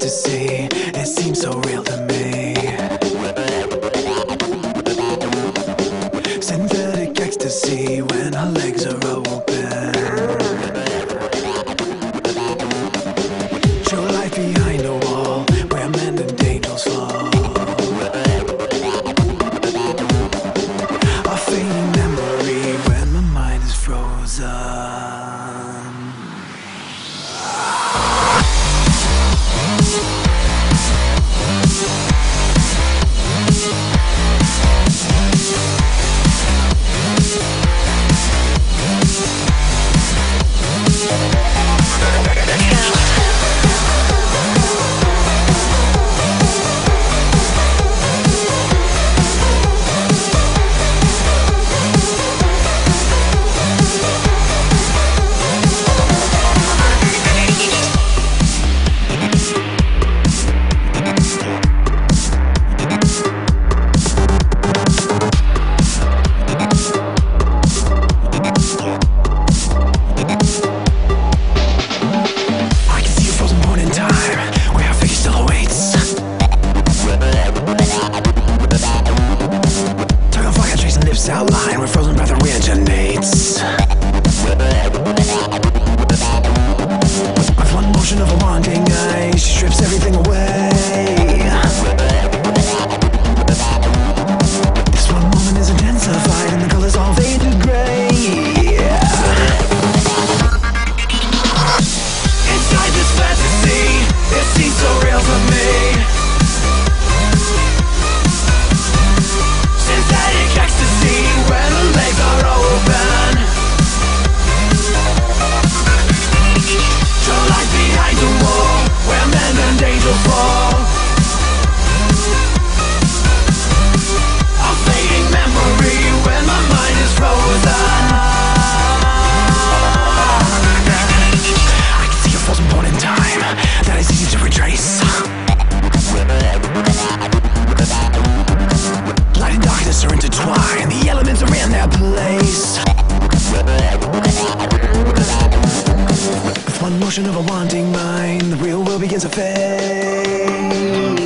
fantasy, it seems so real to me. Synthetic ecstasy when our legs are open. Show life behind a wall where men and angels fall. A fading memory when my mind is frozen. Outline where frozen breath originates. With one motion of a wanting eye, she strips everything away. This one moment is intensified and the colors all fade to gray. Inside this fantasy, it seems so real to me. Synthetic ecstasy when the legs are open. Show life behind the wall where men and angels fall. A fading memory when my mind is frozen. I can see a frozen point in time that is easy to retrace. Light and darkness are intertwined, the elements are in their place. With one motion of a wanting mind, the real world begins to fade.